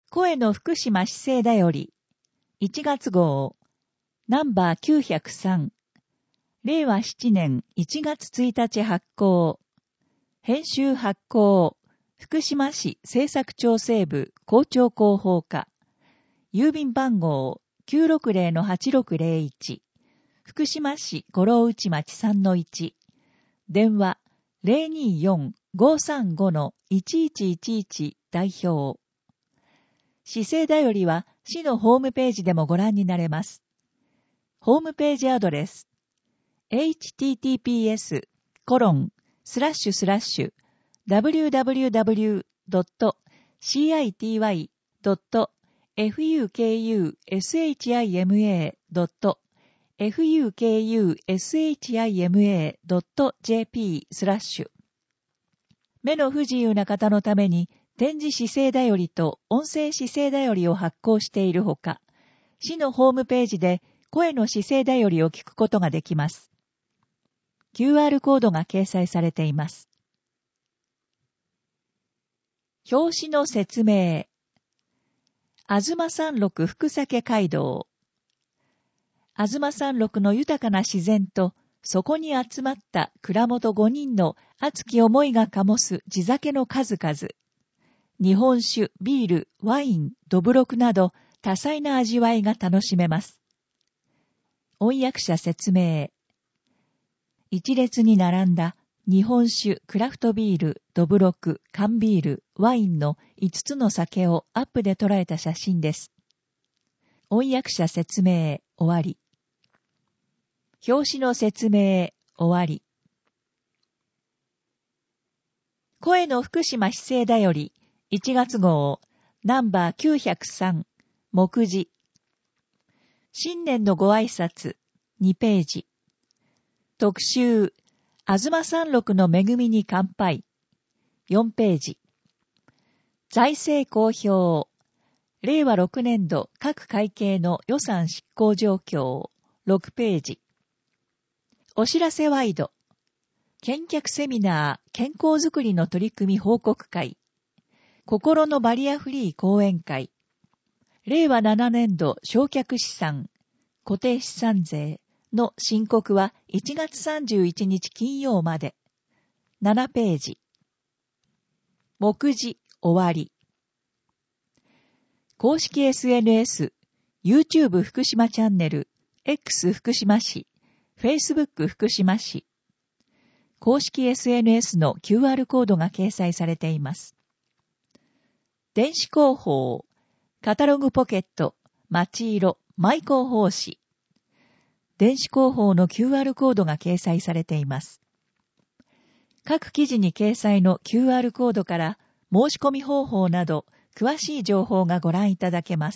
声の福島市政だより、1月号、ナンバー903、令和7年1月1日発行、編集発行、福島市政策調整部校長広報課、郵便番号 960-8601、福島市五郎内町 3-1、電話 024-535-1111 代表。市政だよりは市のホームページでもご覧になれます。ホームページアドレス https://www.city.fukushima.jp/ 目の不自由な方のために点字市政だよりと音声市政だよりを発行しているほか、市のホームページで声の市政だよりを聞くことができます。QR コードが掲載されています。表紙の説明。あずま山麓福酒街道。あずま山麓の豊かな自然と、そこに集まった蔵元5人の熱き思いが醸す地酒の数々。日本酒、ビール、ワイン、どぶろくなど多彩な味わいが楽しめます。音訳者説明。一列に並んだ日本酒、クラフトビール、どぶろく、缶ビール、ワインの5つの酒をアップで捉えた写真です。音訳者説明、終わり。表紙の説明、終わり。声の福島市政だより、1月号、ナンバー903、目次。新年のご挨拶、2ページ。特集、あずま山麓の恵みに乾杯、4ページ。財政公表、令和6年度各会計の予算執行状況、6ページ。お知らせワイド、健脚セミナー健康づくりの取り組み報告会、心のバリアフリー講演会、令和7年度償却資産、固定資産税の申告は1月31日金曜まで、7ページ。目次、終わり。公式 SNS、YouTube 福島チャンネル、X 福島市、Facebook 福島市。公式 SNS の QR コードが掲載されています。電子広報、カタログポケット、街色、マイ広報誌。電子広報の QR コードが掲載されています。各記事に掲載の QR コードから申し込み方法など詳しい情報がご覧いただけます。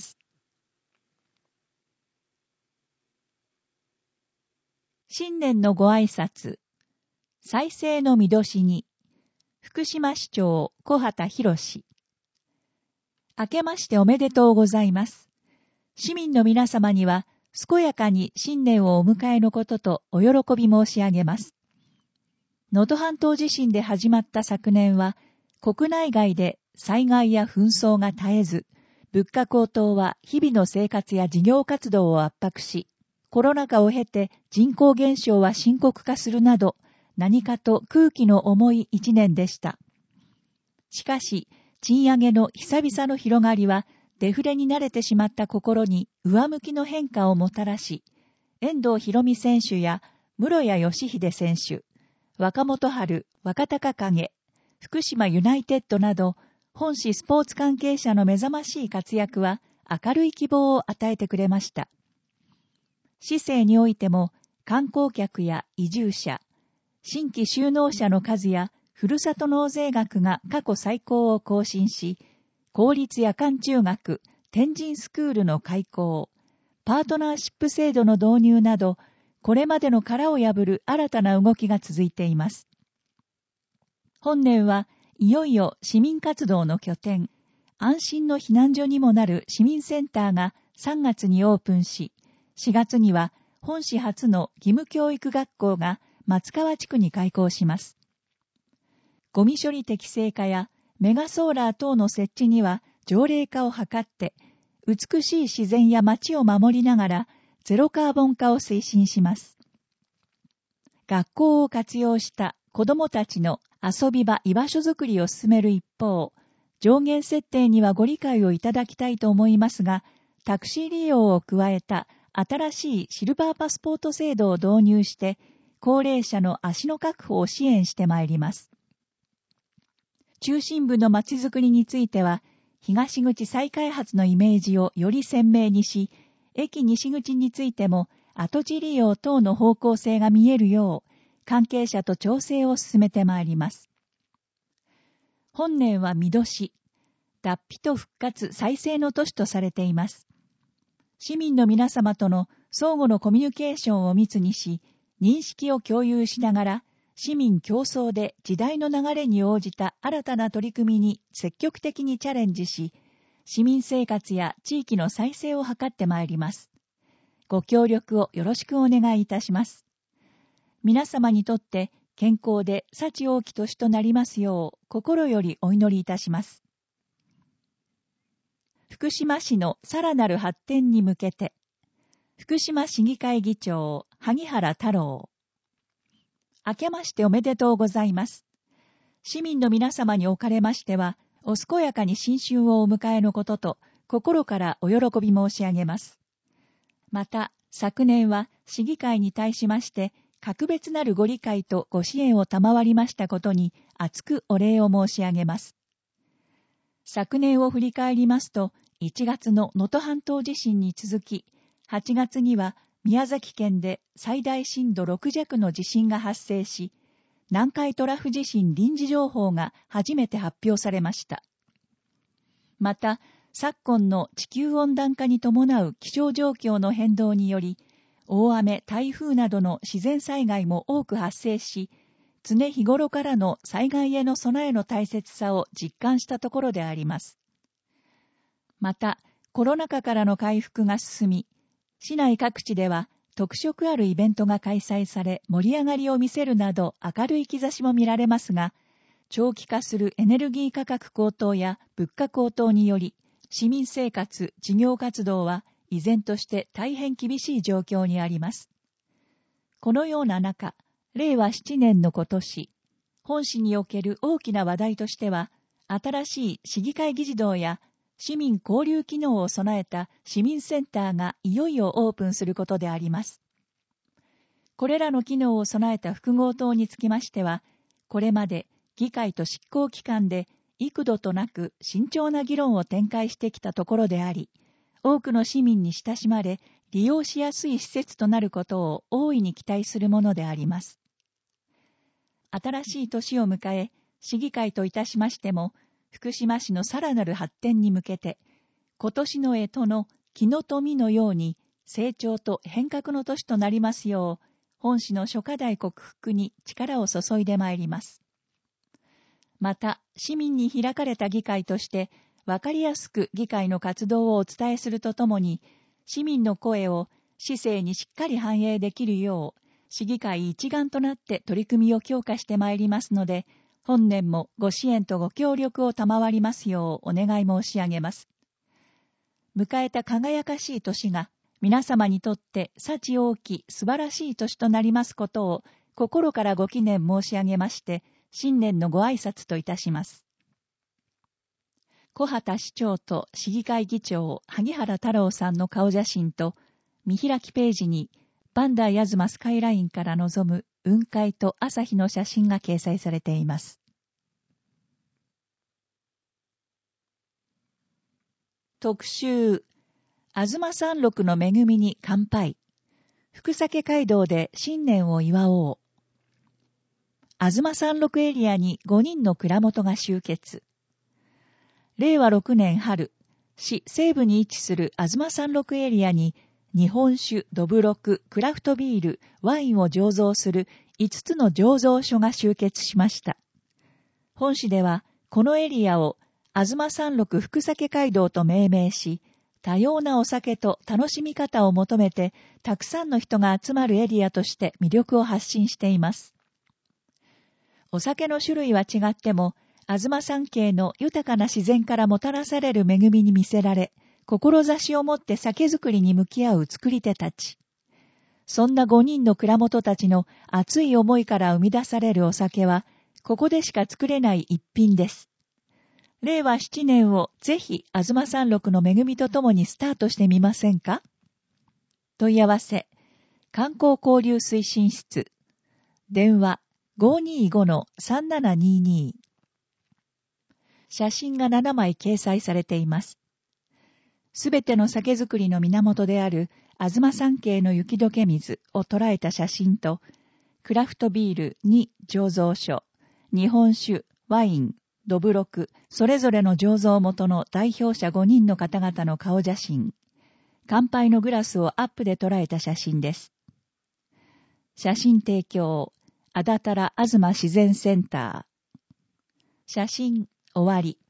新年のご挨拶、再生の見年に、福島市長小畑博士。明けましておめでとうございます。市民の皆様には、健やかに新年をお迎えのこととお喜び申し上げます。能登半島地震で始まった昨年は、国内外で災害や紛争が絶えず、物価高騰は日々の生活や事業活動を圧迫し、コロナ禍を経て人口減少は深刻化するなど、何かと空気の重い一年でした。しかし、賃上げの久々の広がりは、デフレに慣れてしまった心に上向きの変化をもたらし、遠藤博美選手や室谷義秀選手、若元春、若隆景、福島ユナイテッドなど、本市スポーツ関係者の目覚ましい活躍は明るい希望を与えてくれました。市政においても、観光客や移住者、新規就農者の数やふるさと納税額が過去最高を更新し、公立夜間中学、天神スクールの開校、パートナーシップ制度の導入など、これまでの殻を破る新たな動きが続いています。本年はいよいよ市民活動の拠点、安心の避難所にもなる市民センターが3月にオープンし、4月には本市初の義務教育学校が松川地区に開校します。ゴミ処理適正化やメガソーラー等の設置には条例化を図って、美しい自然や街を守りながらゼロカーボン化を推進します。学校を活用した子どもたちの遊び場、居場所づくりを進める一方、上限設定にはご理解をいただきたいと思いますが、タクシー利用を加えた新しいシルバーパスポート制度を導入して、高齢者の足の確保を支援してまいります。中心部の街づくりについては、東口再開発のイメージをより鮮明にし、駅西口についても跡地利用等の方向性が見えるよう、関係者と調整を進めてまいります。本年は見年、脱皮と復活再生の年とされています。市民の皆様との相互のコミュニケーションを密にし、認識を共有しながら、市民共創で時代の流れに応じた新たな取り組みに積極的にチャレンジし、市民生活や地域の再生を図ってまいります。ご協力をよろしくお願いいたします。皆様にとって健康で幸多き年となりますよう心よりお祈りいたします。福島市のさらなる発展に向けて、福島市議会議長萩原太郎。明けましておめでとうございます。市民の皆様におかれましては、お健やかに新春をお迎えのことと心からお喜び申し上げます。また、昨年は市議会に対しまして、格別なるご理解とご支援を賜りましたことに厚くお礼を申し上げます。昨年を振り返りますと、1月の能登半島地震に続き、8月には宮崎県で最大震度6弱の地震が発生し、南海トラフ地震臨時情報が初めて発表されました。また、昨今の地球温暖化に伴う気象状況の変動により、大雨、台風などの自然災害も多く発生し、常日頃からの災害への備えの大切さを実感したところであります。また、コロナ禍からの回復が進み、市内各地では特色あるイベントが開催され盛り上がりを見せるなど明るい兆しも見られますが、長期化するエネルギー価格高騰や物価高騰により、市民生活、事業活動は依然として大変厳しい状況にあります。このような中、令和7年の今年、本市における大きな話題としては、新しい市議会議事堂や市民交流機能を備えた市民センターがいよいよオープンすることであります。これらの機能を備えた複合棟につきましては、これまで議会と執行機関で幾度となく慎重な議論を展開してきたところであり、多くの市民に親しまれ、利用しやすい施設となることを大いに期待するものであります。新しい年を迎え、市議会といたしましても、福島市のさらなる発展に向けて、今年の干支の木の富のように成長と変革の年となりますよう、本市の諸課題克服に力を注いでまいります。また、市民に開かれた議会として、わかりやすく議会の活動をお伝えするとともに、市民の声を市政にしっかり反映できるよう、市議会一丸となって取り組みを強化してまいりますので、本年もご支援とご協力を賜りますようお願い申し上げます。迎えた輝かしい年が、皆様にとって幸大き素晴らしい年となりますことを、心からご祈念申し上げまして、新年のご挨拶といたします。小畑市長と市議会議長萩原太郎さんの顔写真と、見開きページにバンダイアズマスカイラインから望む雲海と朝日の写真が掲載されています。特集、あずま山麓の恵みに乾杯。福酒街道で新年を祝おう。あずま山麓エリアに5人の蔵元が集結。令和6年春、市西部に位置するあずま山麓エリアに日本酒、どぶろく、クラフトビール、ワインを醸造する5つの醸造所が集結しました。本市ではこのエリアをあずま山麓福酒街道と命名し、多様なお酒と楽しみ方を求めてたくさんの人が集まるエリアとして魅力を発信しています。お酒の種類は違っても、 東山系の豊かな自然からもたらされる恵みに魅せられ、志を持って酒造りに向き合う作り手たち。そんな5人の蔵元たちの熱い思いから生み出されるお酒は、ここでしか作れない一品です。令和7年をぜひ、東山麓の恵みとともにスタートしてみませんか？問い合わせ、観光交流推進室。電話、525-3722。写真が7枚掲載されています。すべての酒造りの源である東山系の雪解け水を捉えた写真と、クラフトビール2醸造所、日本酒、ワイン、どぶろく、それぞれの醸造元の代表者5人の方々の顔写真、乾杯のグラスをアップで捉えた写真です。写真提供、あだたらあずま自然センター。写真終わり。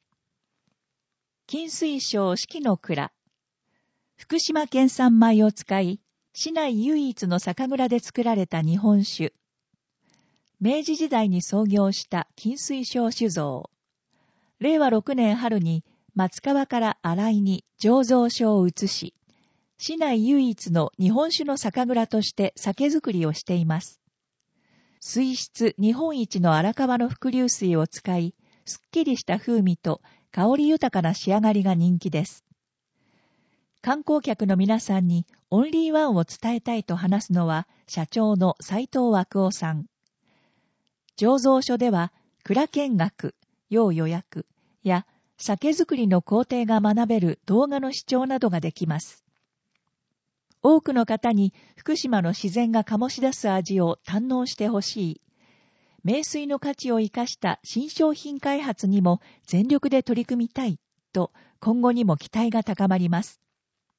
金水省四季の蔵。福島県産米を使い、市内唯一の酒蔵で作られた日本酒。明治時代に創業した金水省酒造。令和6年春に松川から新井に醸造所を移し、市内唯一の日本酒の酒蔵として酒造りをしています。水質日本一の荒川の伏流水を使い、すっきりした風味と香り豊かな仕上がりが人気です。観光客の皆さんにオンリーワンを伝えたいと話すのは社長の斉藤枠夫さん。醸造所では蔵見学、要予約や酒造りの工程が学べる動画の視聴などができます。多くの方に福島の自然が醸し出す味を堪能してほしい。名水の価値を生かした新商品開発にも全力で取り組みたいと今後にも期待が高まります。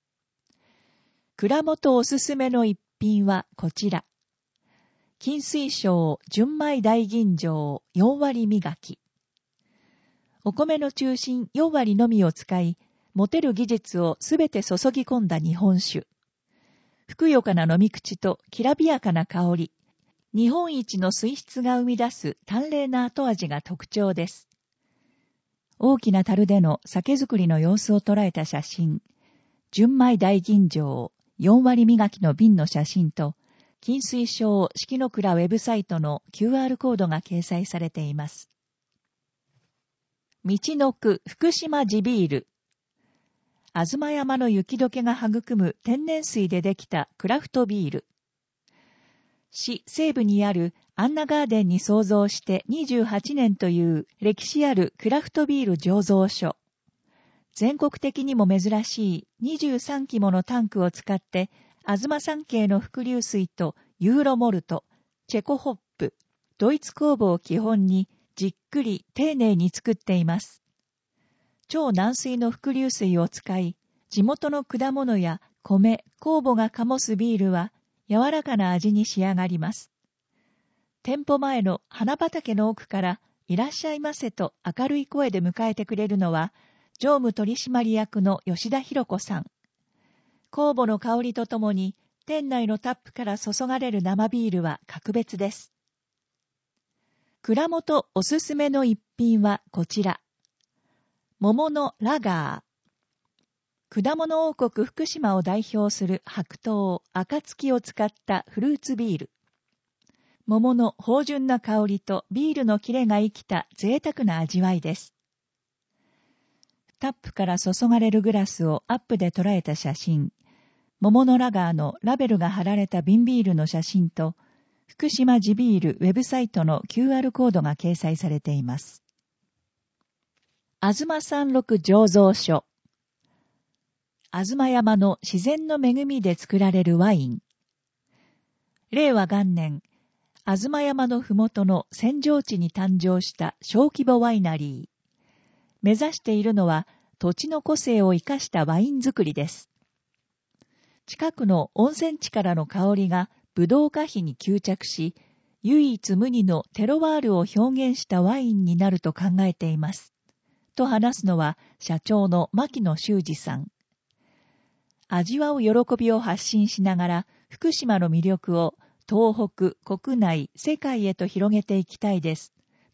蔵元おすすめの一品はこちら。金水省純米大吟醸4割磨き。お米の中心4割のみを使い、持てる技術をすべて注ぎ込んだ日本酒。ふくよかな飲み口ときらびやかな香り。日本一の水質が生み出す淡麗な後味が特徴です。大きな樽での酒造りの様子を捉えた写真。純米大吟醸4割磨きの瓶の写真と、金水省四季の蔵ウェブサイトの QR コードが掲載されています。道の区福島地ビール。東山の雪解けが育む天然水でできたクラフトビール。市西部にあるアンナガーデンに創造して28年という歴史あるクラフトビール醸造所。全国的にも珍しい23基ものタンクを使って、東山系の伏流水とユーロモルト、チェコホップ、ドイツ酵母を基本にじっくり丁寧に作っています。超軟水の伏流水を使い、地元の果物や米、酵母が醸すビールは柔らかな味に仕上がります。店舗前の花畑の奥からいらっしゃいませと明るい声で迎えてくれるのは、常務取締役の吉田博子さん。酵母の香りとともに店内のタップから注がれる生ビールは格別です。蔵元おすすめの一品はこちら。桃のラガー。果物王国福島を代表する白桃、暁を使ったフルーツビール。桃の芳醇な香りとビールのキレが生きた贅沢な味わいです。タップから注がれるグラスをアップで捉えた写真。桃のラガーのラベルが貼られた瓶ビールの写真と、福島地ビールウェブサイトの QR コードが掲載されています。東山麓醸造所。東山の自然の恵みで作られるワイン。令和元年、東山のふもとの扇状地に誕生した小規模ワイナリー。目指しているのは土地の個性を生かしたワイン作りです。近くの温泉地からの香りがブドウ果皮に吸着し、唯一無二のテロワールを表現したワインになると考えています。と話すのは社長の牧野修二さん。味わう喜びを発信しながら福島の魅力を東北、国内、世界へと広げていきたいです。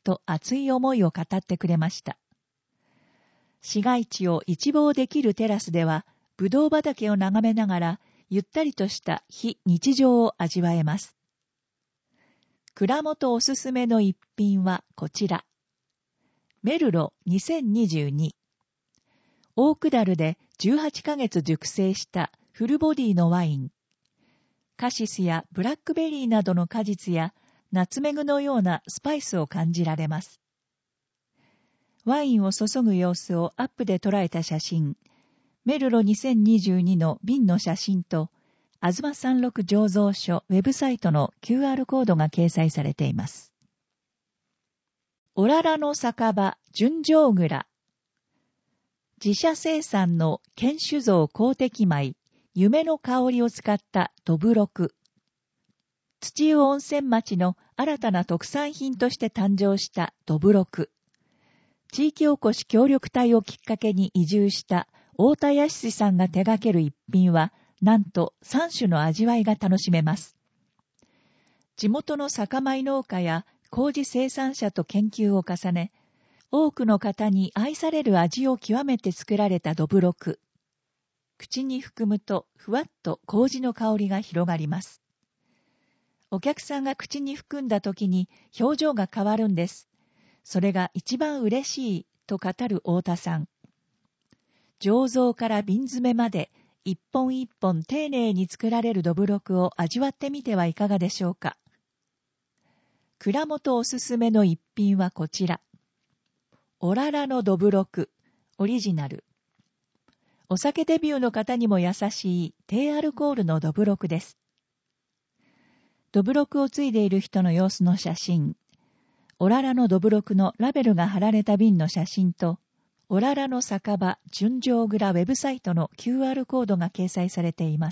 と熱い思いを語ってくれました。市街地を一望できるテラスでは、ぶどう畑を眺めながら、ゆったりとした非日常を味わえます。蔵元おすすめの一品はこちら。メルロ2022。オークダルで18ヶ月熟成したフルボディのワイン。カシスやブラックベリーなどの果実やナツメグのようなスパイスを感じられます。ワインを注ぐ様子をアップで捉えた写真。メルロ2022の瓶の写真と、あずま三六醸造所ウェブサイトの QR コードが掲載されています。オララの酒場純醸蔵。自社生産の県酒造公的米、夢の香りを使ったどぶろく。土湯温泉町の新たな特産品として誕生したどぶろく。地域おこし協力隊をきっかけに移住した太田康さんが手掛ける一品は、なんと3種の味わいが楽しめます。地元の酒米農家や麹生産者と研究を重ね、多くの方に愛される味を極めて作られたどぶろく。口に含むとふわっと麹の香りが広がります。お客さんが口に含んだ時に表情が変わるんです。それが一番嬉しいと語る太田さん。醸造から瓶詰めまで一本一本丁寧に作られるどぶろくを味わってみてはいかがでしょうか。蔵元おすすめの一品はこちら。オララのどぶろく、オリジナル。お酒デビューの方にも優しい低アルコールのどぶろくです。どぶろくをついでいる人の様子の写真。オララのどぶろくのラベルが貼られた瓶の写真と、オララの酒場純醸蔵ウェブサイトの QR コードが掲載されています。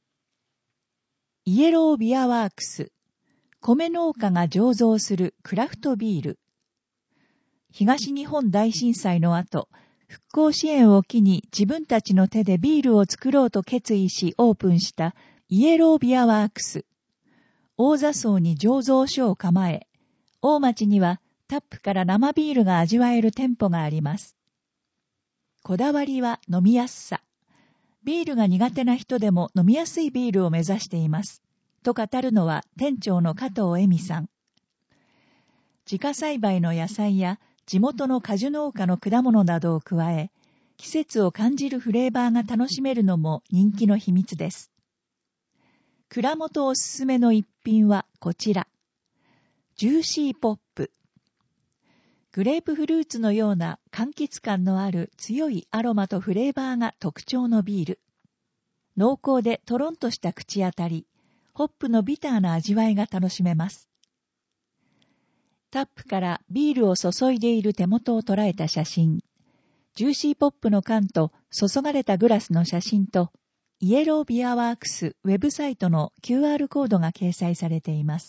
イエロービアワークス、米農家が醸造するクラフトビール。東日本大震災の後、復興支援を機に自分たちの手でビールを作ろうと決意しオープンしたイエロービアワークス。大座荘に醸造所を構え、大町にはタップから生ビールが味わえる店舗があります。こだわりは飲みやすさ。ビールが苦手な人でも飲みやすいビールを目指しています。と語るのは店長の加藤恵美さん。自家栽培の野菜や地元の果樹農家の果物などを加え、季節を感じるフレーバーが楽しめるのも人気の秘密です。蔵元おすすめの一品はこちら。ジューシーポップ。グレープフルーツのような柑橘感のある強いアロマとフレーバーが特徴のビール。濃厚でトロンとした口当たり、ホップのビターな味わいが楽しめます。タップからビールを注いでいる手元を捉えた写真。ジューシーポップの缶と注がれたグラスの写真と、イエロービアワークスウェブサイトの QR コードが掲載されています。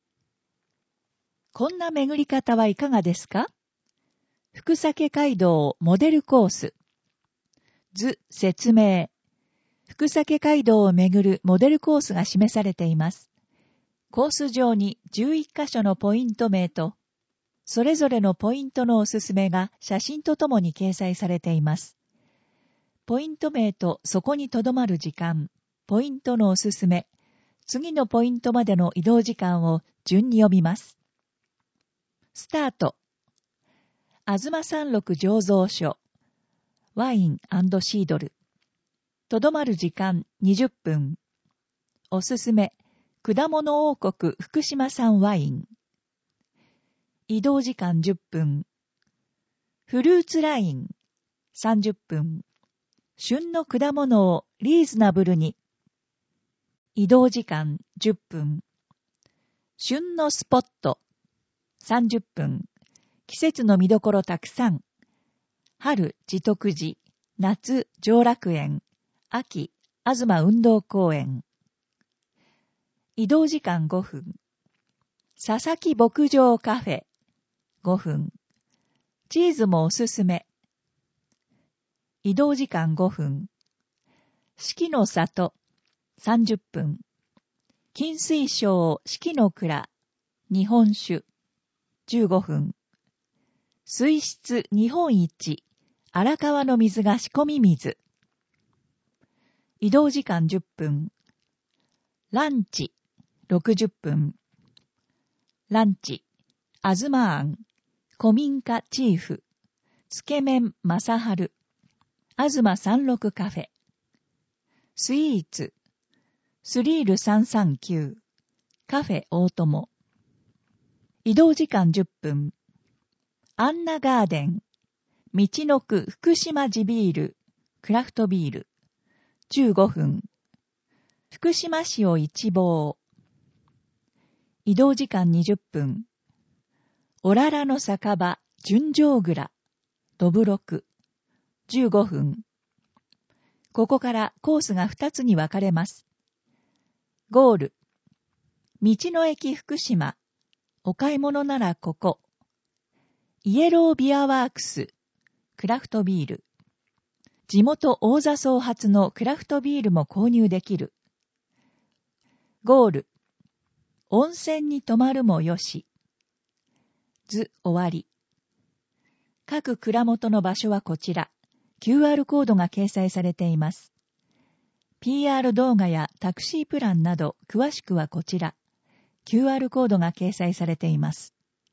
こんな巡り方はいかがですか？福酒街道モデルコース。図説明。福酒街道を巡るモデルコースが示されています。コース上に11カ所のポイント名と、それぞれのポイントのおすすめが写真とともに掲載されています。ポイント名とそこに留まる時間、ポイントのおすすめ、次のポイントまでの移動時間を順に読みます。スタート。あずま三六醸造所。ワイン&シードル。とどまる時間20分。おすすめ。果物王国福島産ワイン。移動時間10分。フルーツライン30分。旬の果物をリーズナブルに。移動時間10分。旬のスポット30分。季節の見どころたくさん。春、慈徳寺。夏、上楽園。秋、東運動公園。移動時間5分。佐々木牧場カフェ5分。チーズもおすすめ。移動時間5分。四季の里30分。金水晶四季の蔵日本酒 15分。水質日本一、荒川の水が仕込み水。移動時間10分。ランチ60分。ランチ、あずまあん、古民家チーフ、つけ麺まさはる、あずま36カフェ。スイーツ、スリール339、カフェ大友。移動時間10分。アンナガーデン、道のく福島地ビール、クラフトビール。15分。福島市を一望。移動時間20分。おららの酒場、純情蔵、どぶろく。15分。ここからコースが2つに分かれます。ゴール。道の駅福島。お買い物ならここ。イエロービアワークス。クラフトビール。地元大座総発のクラフトビールも購入できる。ゴール。温泉に泊まるもよし。図終わり。各蔵元の場所はこちら。QR コードが掲載されています。PR 動画やタクシープランなど詳しくはこちら。QR コードが掲載されています。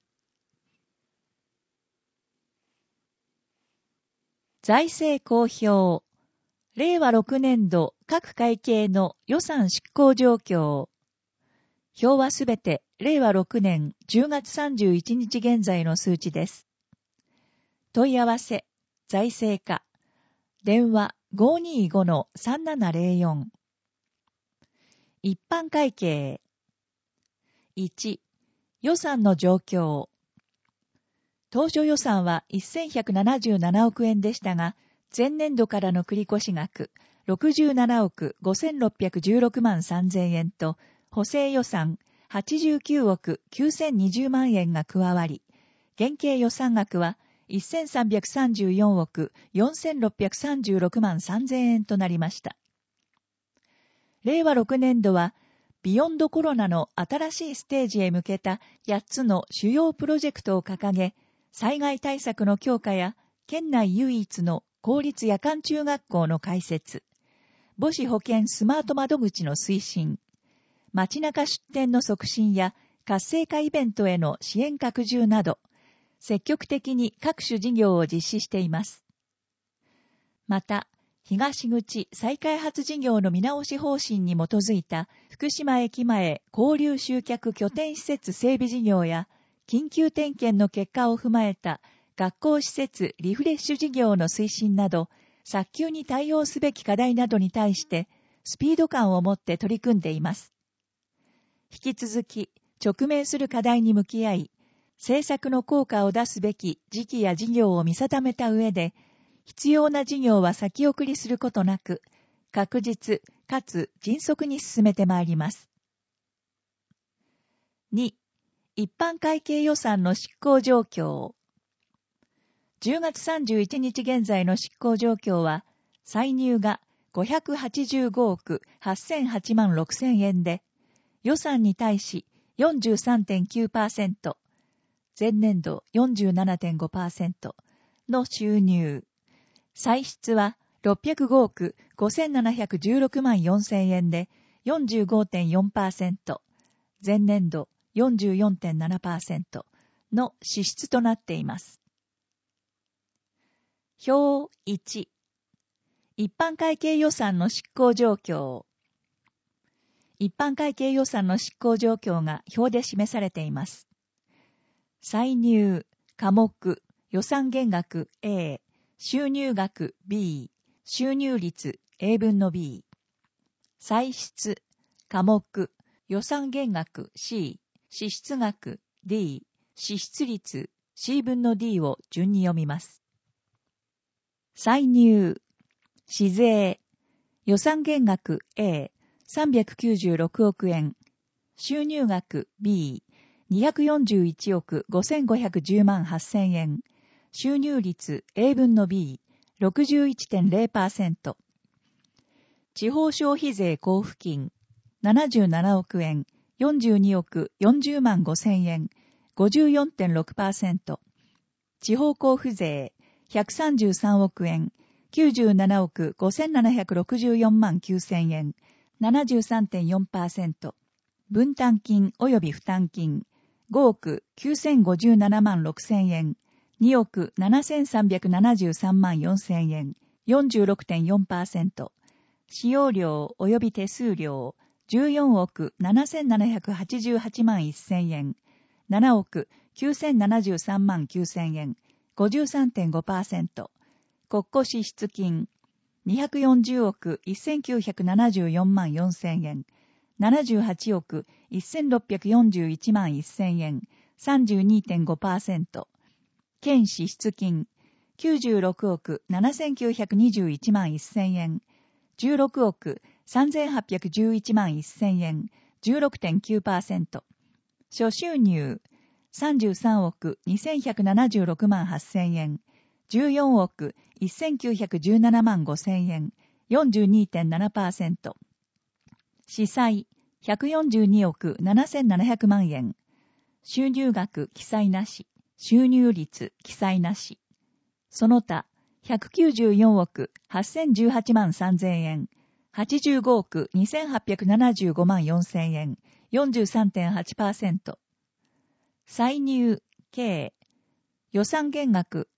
財政公表。令和6年度各会計の予算執行状況。表はすべて令和6年10月31日現在の数値です。問い合わせ、財政課。電話 525-3704。一般会計。1、予算の状況。当初予算は1177億円でしたが、前年度からの繰越額67億5616万3000円と、補正予算89億9020万円が加わり、現計予算額は1334億4636万3000円となりました。令和6年度は、ビヨンドコロナの新しいステージへ向けた8つの主要プロジェクトを掲げ、災害対策の強化や県内唯一の公立夜間中学校の開設、母子保健スマート窓口の推進、街中出店の促進や活性化イベントへの支援拡充など、積極的に各種事業を実施しています。また、東口再開発事業の見直し方針に基づいた福島駅前交流集客拠点施設整備事業や緊急点検の結果を踏まえた学校施設リフレッシュ事業の推進など、早急に対応すべき課題などに対してスピード感を持って取り組んでいます。引き続き直面する課題に向き合い、政策の効果を出すべき時期や事業を見定めた上で、必要な事業は先送りすることなく、確実かつ迅速に進めてまいります。2、一般会計予算の執行状況。10月31日現在の執行状況は、歳入が585億8008万6000円で、予算に対し 43.9%、前年度 47.5% の収入。歳出は605億5716万4000円で 45.4%、前年度 44.7% の支出となっています。表1、一般会計予算の執行状況。一般会計予算の執行状況が表で示されています。歳入、科目、予算減額 A、収入額 B、収入率 A 分の B。歳出、科目、予算減額 C、支出額 D、支出率 C 分の D を順に読みます。歳入、市税、予算減額 A、396億円、収入額 B、241億5510万8000円、収入率 A 分の B、61.0%。地方消費税交付金、77億円、42億40万5000円、 54.6%、地方交付税133億円、97億5764万9000円、73.4%、分担金及び負担金5億9057万6000円、2億7373万4000円、46.4%、使用料及び手数料14億7788万1000円、7億9073万9000円、53.5%、国庫支出金240億1974万4000円、78億1641万1000円、32.5%、県支出金96億7921万1000円、16億3811万1000円、16.9%、諸収入33億2176万8000円、14億1917万5000円、42.7%、司債142億7700万円、収入額記載なし、収入率記載なし、その他194億8018万3000円、85億2875万4000円、43.8%、歳入 K、予算減額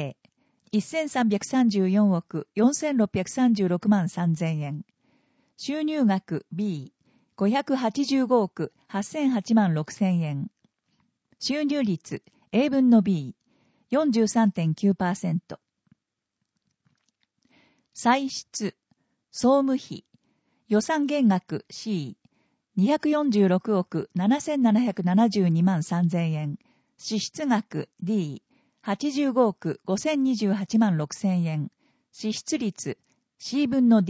A、1334億4636万3000円、収入額 B、585億8008万6000円、収入率 A 分の B、43.9%、歳出、総務費、予算減額 C、246億7772万3000円、支出額 D、85億5028万6000円、支出率 C 分の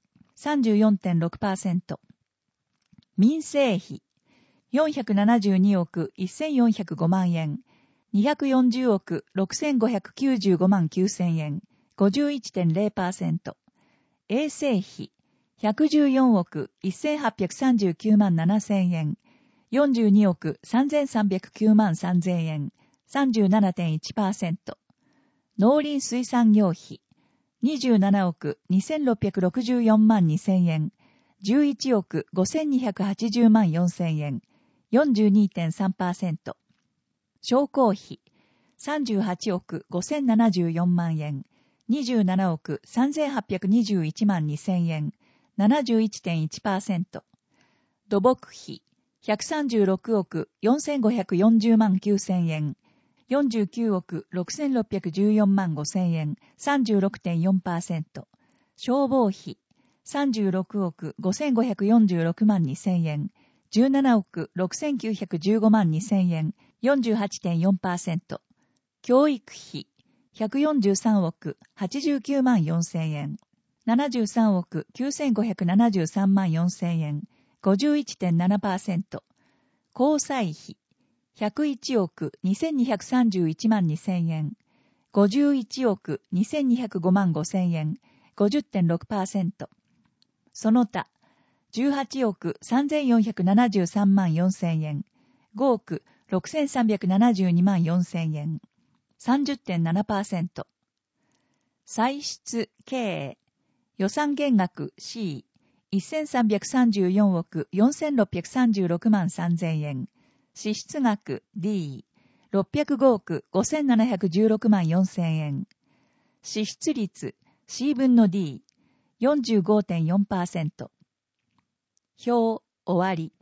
D、34.6%、民生費、472億1405万円、240億6595万9000円、51.0%、衛生費、114億1839万7000円、42億3309万3000円、37.1%、農林水産業費、27億2664万2000円、11億5280万4000円、42.3%、商工費、38億5074万円、27億3821万2000円、71.1%、土木費、136億4540万9000円、49億6614万5000円、36.4%、消防費、36億5546万2000円、17億6915万2000円、48.4%、教育費、143億89万4000円、73億9573万4000円、51.7%、交際費、101億2231万2000円、51億2205万5000円、50.6%、その他、18億3473万4000円、5億6372万4000円、30.7%、歳出 K、予算減額 C、1334億4636万3000円、支出額 D、605億5716万4000円、支出率 C 分の D、45.4%。表終わり。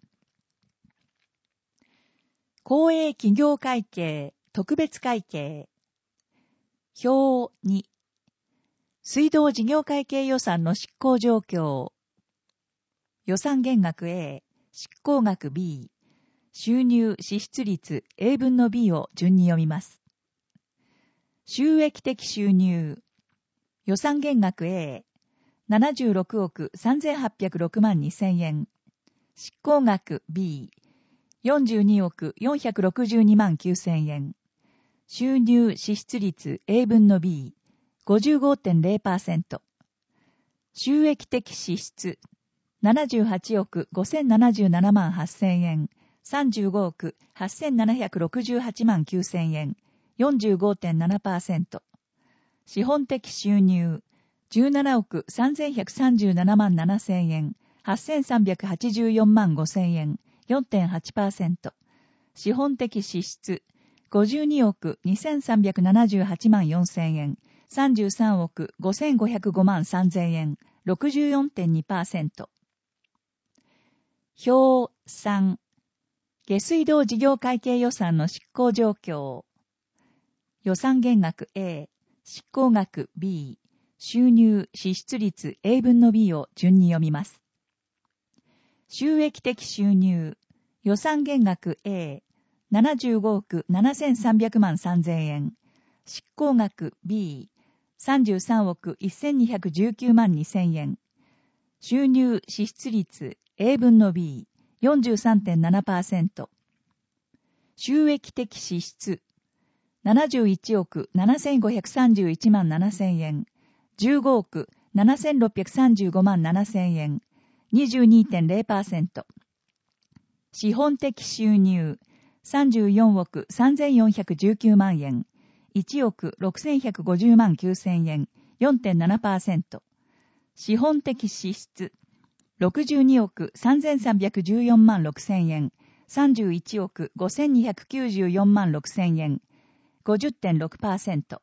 公営企業会計、特別会計。表2。水道事業会計予算の執行状況。予算減額 A、執行額 B、収入支出率 A 分の B を順に読みます。収益的収入。予算減額 A、76億3806万2000円。執行額 B、42億462万9000円。収入支出率 A 分の B、55.0%。収益的支出。78億5077万8000円。 35億8768万9000円、45.7%。資本的収入、17億3137万7000円、8384万5000円、4.8%。資本的支出、52億2378万4000円、33億5505万3000円、64.2%。表3、下水道事業会計予算の執行状況。予算減額 A、執行額 B、収入支出率 A 分の B を順に読みます。収益的収入、予算減額 A、75億7300万3000円、執行額 B、33億1219万2000円、収入支出率 A 分の B、43.7%、収益的支出、71億7531万7000円、15億7635万7000円、22.0%。資本的収入、34億3419万円、1億6150万9000円、4.7%。資本的支出、62億3314万6000円、31億5294万6000円、50.6%。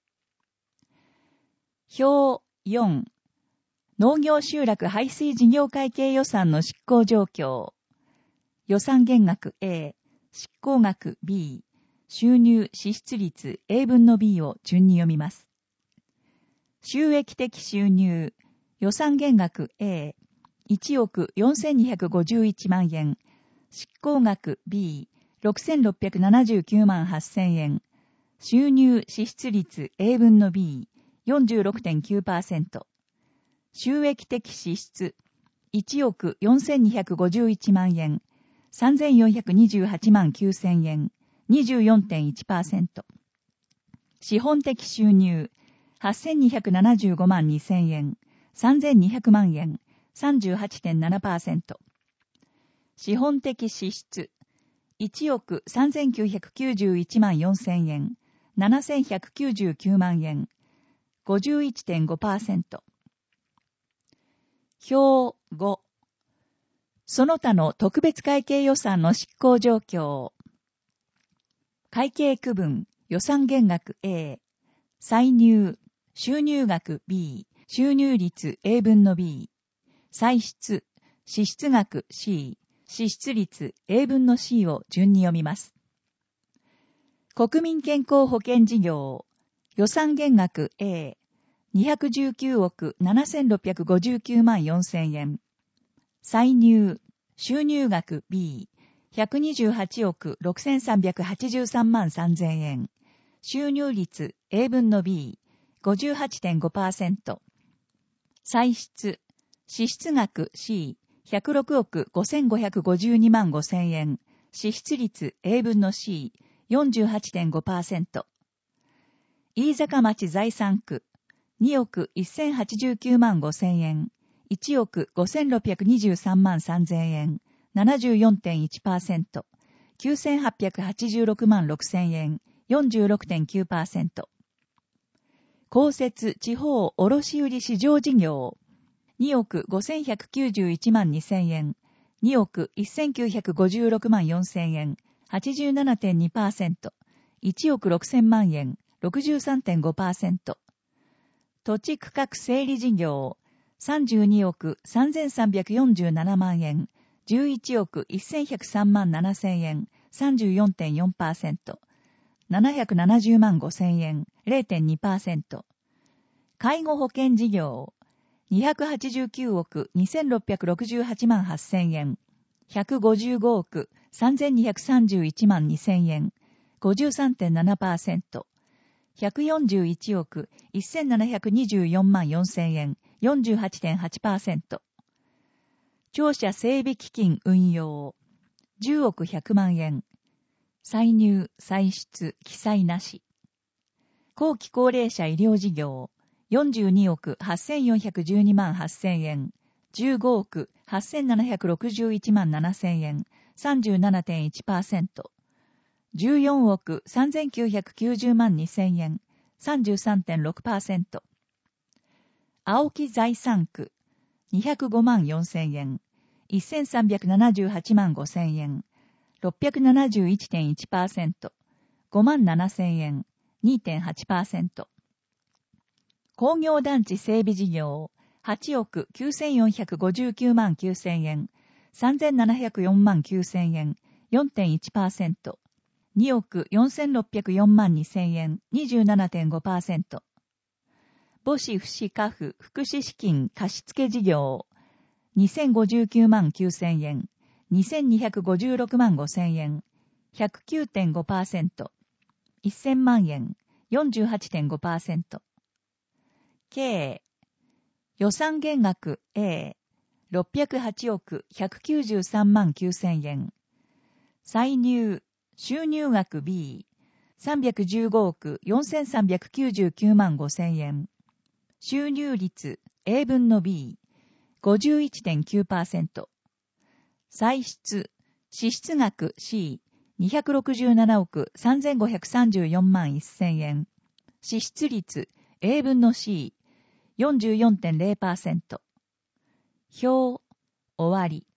表4、農業集落排水事業会計予算の執行状況。予算減額 A、執行額 B、収入支出率 A 分の B を順に読みます。収益的収入、予算減額 A、1億4251万円、執行額 B、6679万8000円、収入支出率 A 分の B、46.9%。収益的支出、1億4251万円、3428万9000円、24.1%。資本的収入、8275万2000円、3200万円、38.7%。資本的支出、1億3991万4000円、7199万円、51.5%。表5、その他の特別会計予算の執行状況。会計区分、予算減額 A、歳入、収入額 B、収入率 A 分の B、歳出、支出額 C、支出率 A 分の C を順に読みます。国民健康保険事業、予算減額 A、219億7659万4000円。歳入、収入額 B、128億6383万3000円。収入率 A 分の B、58.5%。歳出、支出額 C、106億5552万5000円。支出率 A 分の C、48.5%。飯坂町財産区、2億1089万5000円、1億5623万3000円、74.1%、9886万6000円、46.9%。公設地方卸売市場事業、2億5191万2000円、2億1956万4000円、87.2%、1億6000万円、63.5%。土地区画整理事業、32億3347万円、11億1103万7000円、34.4%、770万5000円、0.2%。介護保険事業、289億2668万8000円、155億3231万2000円、53.7%。141億1724万4000円、48.8%。庁舎整備基金運用、10億100万円。歳入、歳出、記載なし。後期高齢者医療事業、42億8412万8000円。15億8761万7000円。 37.1%、14億3990万2000円、33.6%、青木財産区、205万4000円、1378万5000円、671.1%、5万7000円、2.8%。工業団地整備事業、8億9459万9000円、3704万9000円、4.1%。2億4604万2000円、27.5%。母子父子家父福祉資金貸付事業、2059万9000円、2256万5000円、109.5%。1000万円、48.5%。経営。予算減額 A、608億193万9000円。歳入、収入額 B、315億4399万5000円。収入率 A 分の B、51.9%。歳出、支出額 C、267億3534万1000円。支出率 A 分の C、44.0%。表、終わり。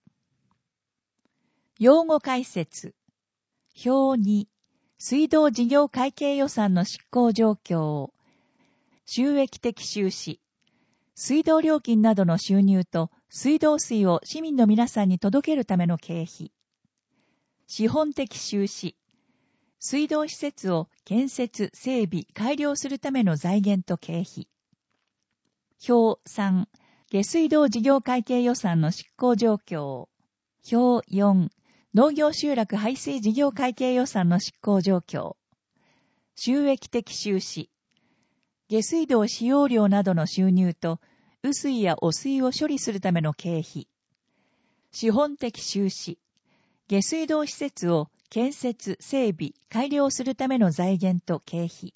用語解説。表2、水道事業会計予算の執行状況。収益的収支。水道料金などの収入と水道水を市民の皆さんに届けるための経費。資本的収支。水道施設を建設、整備、改良するための財源と経費。表3、下水道事業会計予算の執行状況。表4、農業集落排水事業会計予算の執行状況。収益的収支。下水道使用量などの収入と、雨水や汚水を処理するための経費。資本的収支。下水道施設を建設、整備、改良するための財源と経費。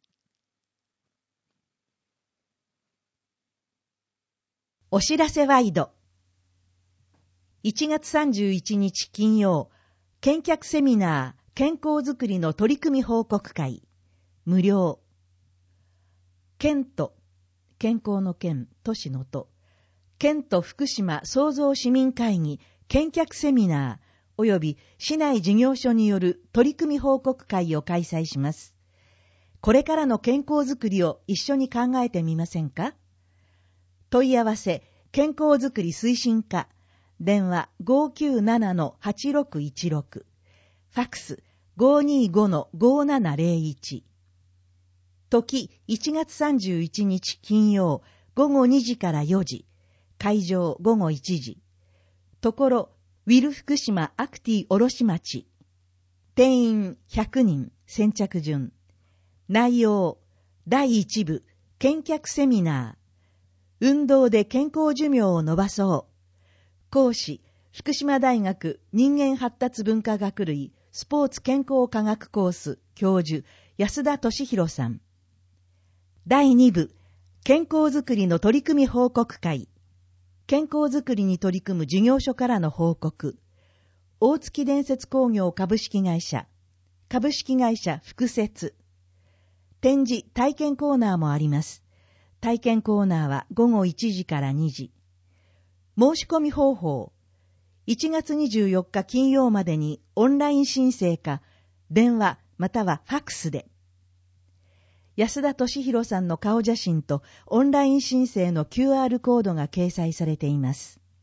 お知らせワイド。1月31日金曜、健脚セミナー健康づくりの取り組み報告会。無料。県都、健康の県、都市の都。県都福島創造市民会議健脚セミナー及び市内事業所による取り組み報告会を開催します。これからの健康づくりを一緒に考えてみませんか？問い合わせ、健康づくり推進課、電話 597-8616、ファックス 525-5701。時1月31日金曜午後2時から4時、会場午後1時。ところ、ウィル福島アクティ卸町。定員100人、先着順。内容、第1部、健脚セミナー。運動で健康寿命を伸ばそう。講師、福島大学人間発達文化学類スポーツ健康科学コース教授、安田俊弘さん。第2部、健康づくりの取り組み報告会。健康づくりに取り組む事業所からの報告。大月伝説工業株式会社、株式会社福節。展示体験コーナーもあります。体験コーナーは午後1時から2時。申し込み方法。1月24日金曜までにオンライン申請か、電話またはファックスで。安田俊弘さんの顔写真とオンライン申請の QR コードが掲載されています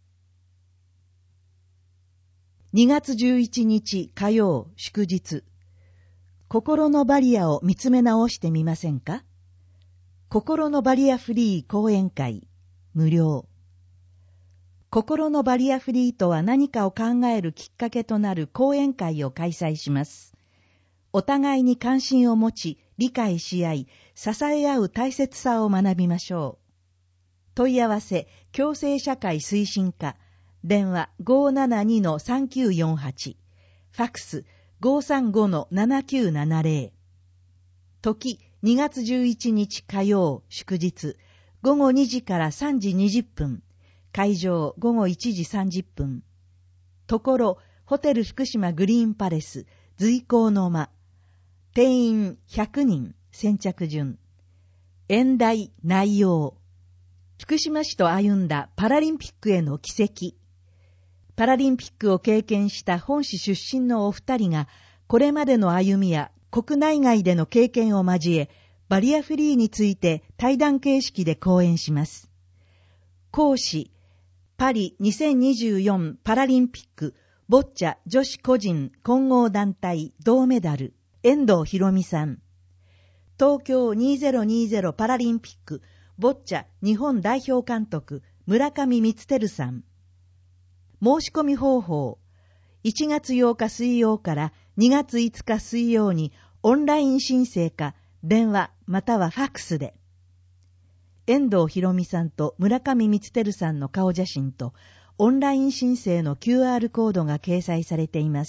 。2月11日火曜祝日。心のバリアを見つめ直してみませんか？心のバリアフリー講演会、無料。心のバリアフリーとは何かを考えるきっかけとなる講演会を開催します。お互いに関心を持ち、理解し合い、支え合う大切さを学びましょう。問い合わせ、共生社会推進課、電話 572-3948、ファックス 535-7970。時2月11日火曜祝日、午後2時から3時20分、会場午後1時30分。ところ、 ホテル福島グリーンパレス、随行の間。定員100人、先着順。演題内容。福島市と歩んだパラリンピックへの軌跡。パラリンピックを経験した本市出身のお二人が、これまでの歩みや国内外での経験を交え、バリアフリーについて対談形式で講演します。講師、パリ2024パラリンピックボッチャ女子個人混合団体銅メダル、遠藤博美さん。東京2020パラリンピックボッチャ日本代表監督、村上光輝さん。申し込み方法。1月8日水曜から2月5日水曜にオンライン申請か電話またはファックスで。遠藤博美さんと村上光輝さんの顔写真とオンライン申請の QR コードが掲載されています。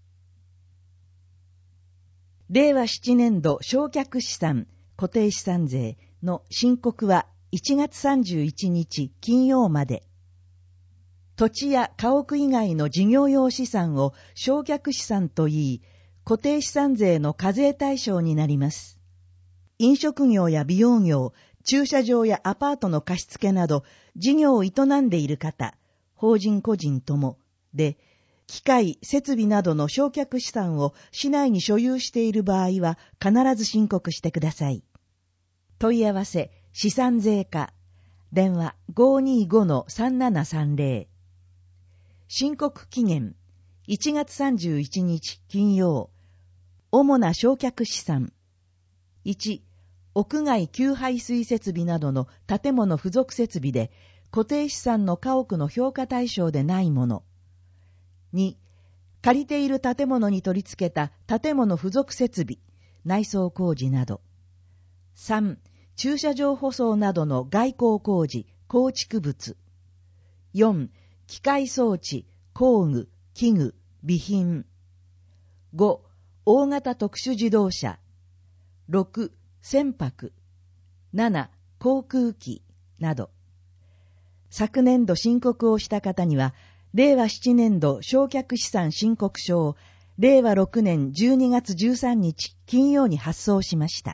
令和7年度償却資産固定資産税の申告は1月31日金曜まで。土地や家屋以外の事業用資産を償却資産といい、固定資産税の課税対象になります。飲食業や美容業、駐車場やアパートの貸付など、事業を営んでいる方、法人個人ともで、機械、設備などの償却資産を市内に所有している場合は必ず申告してください。問い合わせ、資産税課、電話 525-3730。申告期限、1月31日金曜。主な償却資産。1、屋外給排水設備などの建物付属設備で、固定資産の家屋の評価対象でないもの。2、借りている建物に取り付けた建物付属設備、内装工事など。3、駐車場舗装などの外構工事、構築物。4、機械装置、工具、器具、備品。5、大型特殊自動車。6、船舶。7、航空機など。昨年度申告をした方には、令和7年度償却資産申告書を令和6年12月13日金曜に発送しました。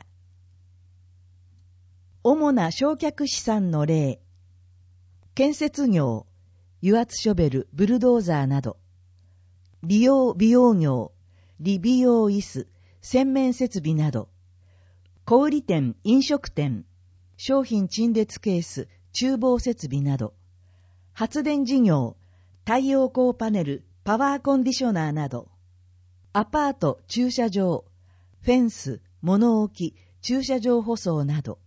主な償却資産の例。建設業、油圧ショベル、ブルドーザーなど。美容美容業、理美容椅子、洗面設備など。小売店、飲食店、商品陳列ケース、厨房設備など。発電事業、太陽光パネル、パワーコンディショナーなど。アパート、駐車場、フェンス、物置、駐車場舗装など。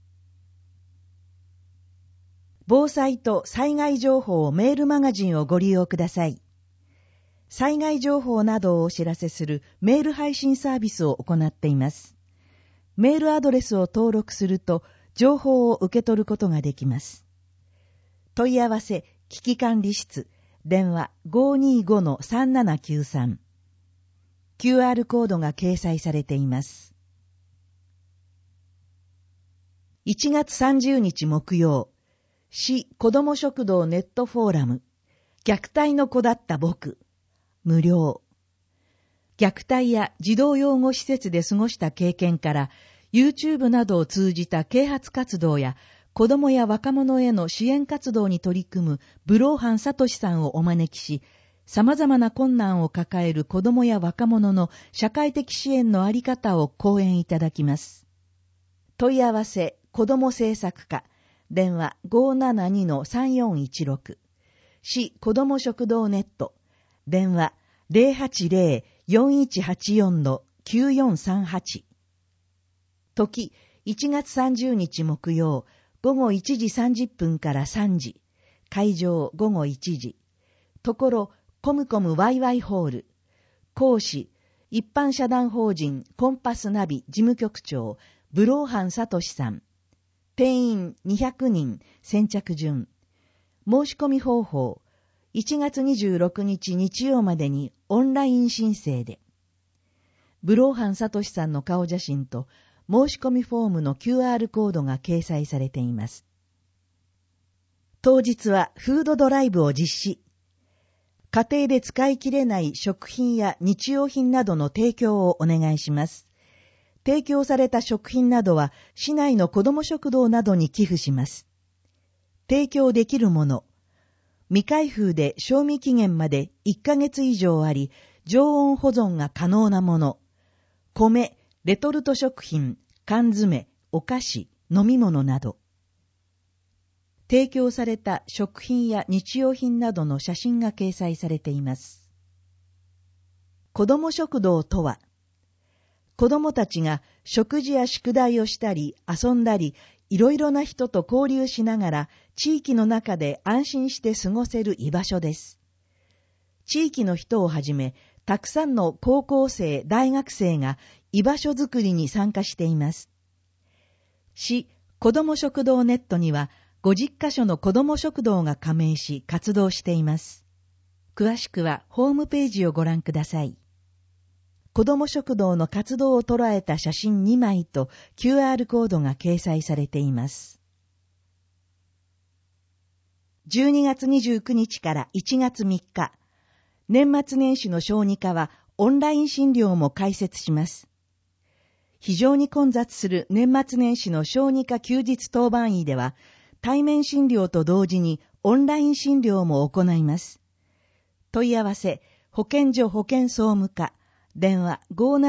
防災と災害情報メールマガジンをご利用ください。災害情報などをお知らせするメール配信サービスを行っています。メールアドレスを登録すると情報を受け取ることができます。問い合わせ、危機管理室、電話 525-3793。QR コードが掲載されています。1月30日木曜、市子ども食堂ネットフォーラム、虐待の子だった僕、無料。虐待や児童養護施設で過ごした経験から、YouTube などを通じた啓発活動や、子どもや若者への支援活動に取り組むブローハン・サトシさんをお招きし、様々な困難を抱える子どもや若者の社会的支援のあり方を講演いただきます。問い合わせ、子ども政策課、電話 572-3416。市子ども食堂ネット、電話 080-4184-9438。時、1月30日木曜、午後1時30分から3時。会場午後1時。ところ、コムコムワイワイホール。講師、一般社団法人コンパスナビ事務局長、ブローハン・サトシさん。定員200人、先着順。申し込み方法、1月26日日曜までにオンライン申請で。ブローハン・サトシさんの顔写真と申し込みフォームの QR コードが掲載されています。当日はフードドライブを実施。 家庭で使い切れない食品や日用品などの提供をお願いします。提供された食品などは市内の子ども食堂などに寄付します。提供できるもの。未開封で賞味期限まで1ヶ月以上あり、常温保存が可能なもの。米、レトルト食品、缶詰、お菓子、飲み物など。提供された食品や日用品などの写真が掲載されています。子ども食堂とは、子どもたちが食事や宿題をしたり遊んだり、いろいろな人と交流しながら地域の中で安心して過ごせる居場所です。地域の人をはじめ、たくさんの高校生、大学生が居場所づくりに参加しています。市子ども食堂ネットには50カ所の子ども食堂が加盟し活動しています。詳しくはホームページをご覧ください。子ども食堂の活動を捉えた写真2枚と QR コードが掲載されています。12月29日から1月3日、年末年始の小児科はオンライン診療も開設します。非常に混雑する年末年始の小児科休日当番医では、対面診療と同時にオンライン診療も行います。問い合わせ、保健所保健総務課、電話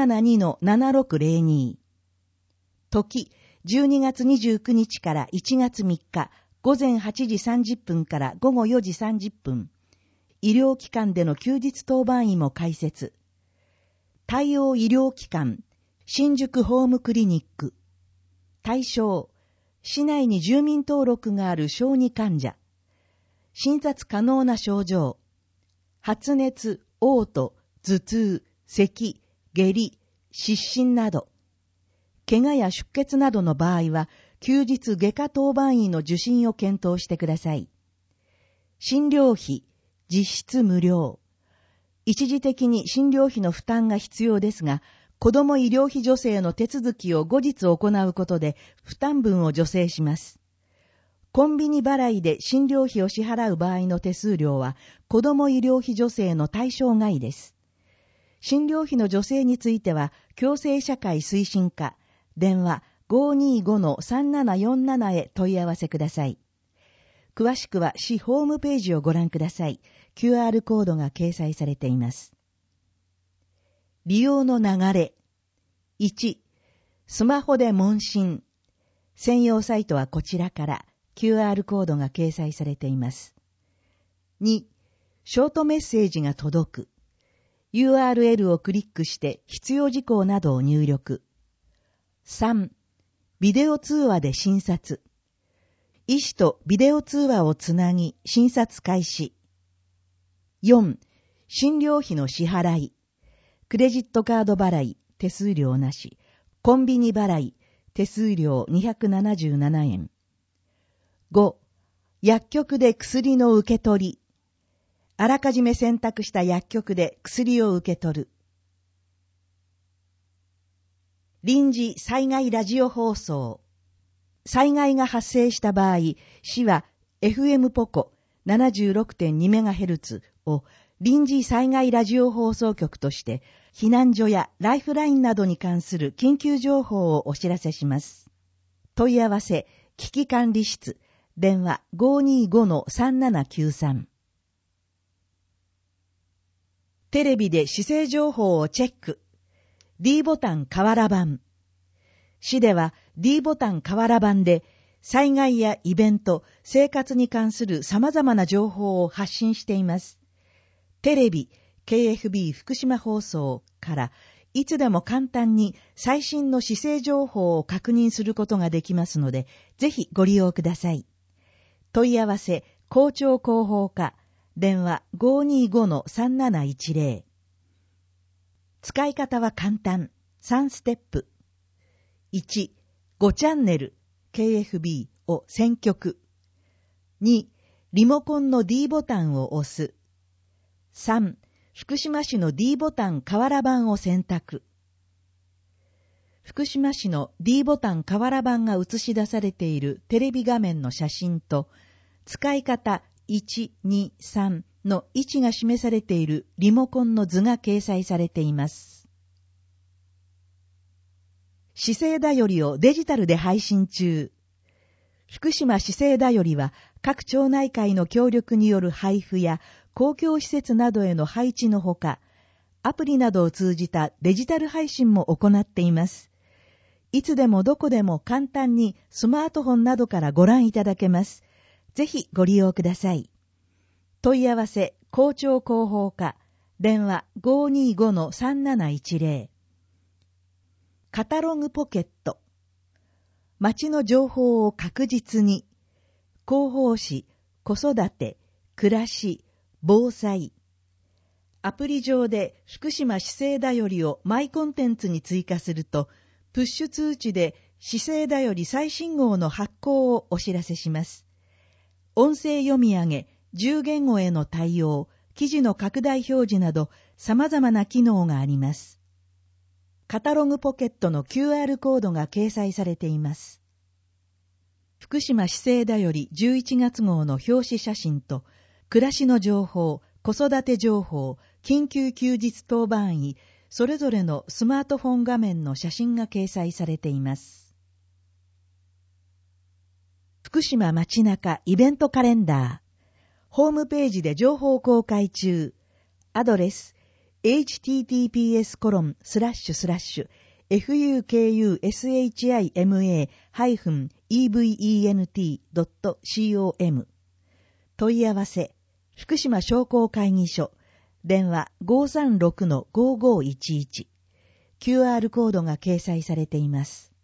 572-7602。時、12月29日から1月3日、午前8時30分から午後4時30分。医療機関での休日当番医も開設。対応医療機関、新宿ホームクリニック。対象、市内に住民登録がある小児患者。診察可能な症状。発熱、嘔吐、頭痛、咳、下痢、失神など。怪我や出血などの場合は、休日外科当番医の受診を検討してください。診療費、実質無料。一時的に診療費の負担が必要ですが、子ども医療費助成の手続きを後日行うことで負担分を助成します。コンビニ払いで診療費を支払う場合の手数料は、子ども医療費助成の対象外です。診療費の助成については、共生社会推進課、電話 525-3747 へ問い合わせください。詳しくは市ホームページをご覧ください。QR コードが掲載されています。利用の流れ。1、スマホで問診。専用サイトはこちらから QR コードが掲載されています。2、ショートメッセージが届く。URL をクリックして必要事項などを入力。3、ビデオ通話で診察。医師とビデオ通話をつなぎ診察開始。4、診療費の支払い。クレジットカード払い、手数料なし。コンビニ払い、手数料277円。5、薬局で薬の受け取り。あらかじめ選択した薬局で薬を受け取る。臨時災害ラジオ放送。災害が発生した場合、市は FM ポコ 76.2MHz を臨時災害ラジオ放送局として、避難所やライフラインなどに関する緊急情報をお知らせします。問い合わせ、危機管理室、電話 525-3793。テレビで市政情報をチェック。D ボタン瓦版。市では D ボタン瓦版で災害やイベント、生活に関する様々な情報を発信しています。テレビ、KFB 福島放送からいつでも簡単に最新の市政情報を確認することができますので、ぜひご利用ください。問い合わせ、校長広報課、電話 525-3710。使い方は簡単。3ステップ。1、5チャンネル KFB を選曲。2、リモコンの D ボタンを押す。3、福島市の D ボタン瓦版を選択。福島市の D ボタン瓦版が映し出されているテレビ画面の写真と、使い方1、2、3 の位置が示されているリモコンの図が掲載されています。市政だよりをデジタルで配信中。福島市政だよりは各町内会の協力による配布や公共施設などへの配置のほか、アプリなどを通じたデジタル配信も行っています。いつでもどこでも簡単にスマートフォンなどからご覧いただけます。ぜひご利用ください。問い合わせ、校長広報課、電話 525-3710。カタログポケット。町の情報を確実に。広報誌、子育て、暮らし、防災。アプリ上で福島市政だよりをマイコンテンツに追加すると、プッシュ通知で市政だより最新号の発行をお知らせします。音声読み上げ、10言語への対応、記事の拡大表示など様々な機能があります。カタログポケットの QR コードが掲載されています。福島市政だより11月号の表紙写真と、暮らしの情報、子育て情報、緊急休日当番医、それぞれのスマートフォン画面の写真が掲載されています。福島街中イベントカレンダー。ホームページで情報公開中。アドレス https://fukushima-event.com 問い合わせ福島商工会議所電話 536-5511 QR コードが掲載されています。